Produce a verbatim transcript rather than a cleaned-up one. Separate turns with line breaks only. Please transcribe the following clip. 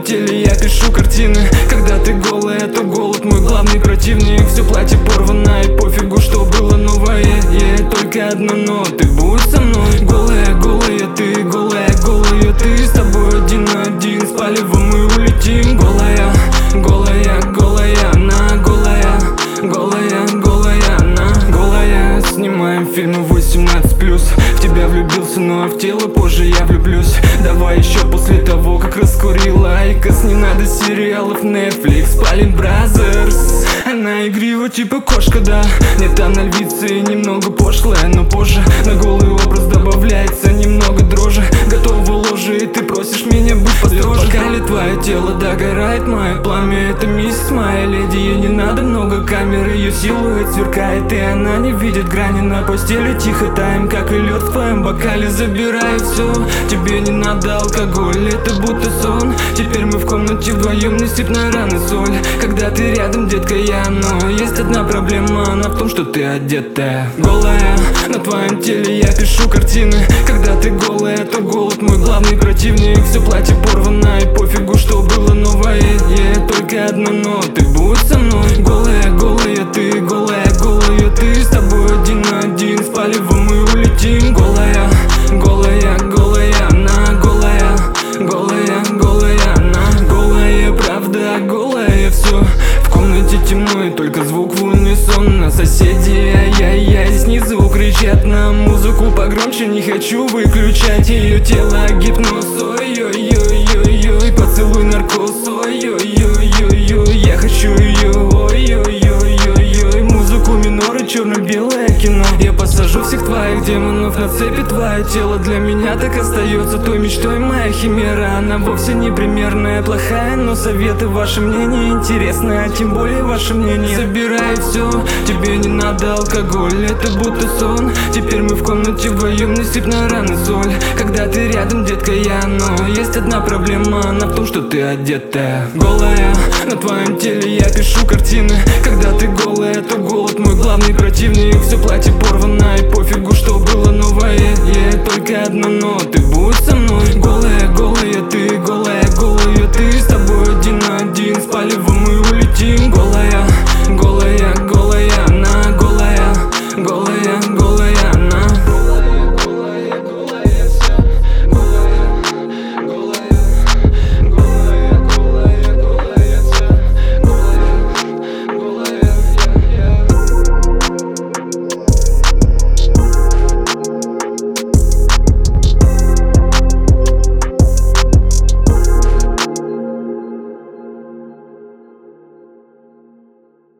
теле я пишу картины. Когда ты голая, то голод мой главный противник. Все платье порвано и пофигу, что было новое. Я только одно но, ты будь со мной. Голая, голая ты, голая, голая ты. С тобой один на один, с палевом мы улетим. Голая, голая, голая она, голая, голая, голая она, голая. Снимаем фильмы восемнадцать плюс. В тебя влюбился, но в тело позже я влюблюсь. Давай еще после того, как раскурил айкос. Не надо сериалов Netflix, Палин Бразерс. Она игрива типа кошка, да. Нет, она львица и немного пошлая, но позже на голый образ добавляется немного дрожи. Готова ложе, и ты просишь меня быть построже. Пока ли твое тело догорает, мое пламя это миссис моя леди. Ей не надо много камер, ее силуэт сверкает, и она не видит грани. На постели тихо таем, как и лед в твоем бокале. Забираю все, тебе не надо алкоголь, это будто сон. Теперь мы в комнате вдвоем, не сыпь на раны соль. Когда ты рядом, детка, я, но есть одна проблема, она в том, что ты одетая. Голая, на твоем теле я пишу картины. Когда ты голая, то голод мой главный противник. Все платье порвано и пофигу, что было новое. Я только одно но, ты будь со мной. Голая, голая ты, голая, голая ты. С тобой один на один, с палевом мы улетим. Голая, голая, голая она, голая, голая, голая она, голая, правда, голая все. В комнате темно и только звук в унисон. На соседи ай-яй-яй, снизу кричат на музыку погромче, не хочу выключать. Ее тело гипноз, ой-ой-ой-ой-ой. Поцелуй наркоз, ой-ой-ой-ой-ой. Я хочу ее, ой-ой-ой-ой-ой. Музыку минора, черно-белое кино. Я посажу всех твоих демонов на цепи. Твое тело для меня так остается той мечтой, моя химера. Она вовсе не примерная, плохая, но советы, ваше мнение интересно, а тем более ваше мнение. Забирай все, тебе не надо алкоголь, это будто сон. Теперь мы в комнате вдвоем, не сыпь на раны соль. Когда ты рядом, детка, я, но есть одна проблема, она в том, что ты одетая. Голая, на твоем теле я пишу картины. Когда ты голая, то голод мой главный противник. Все платье порвано и пофигу, что было новое. Я только одно но, ты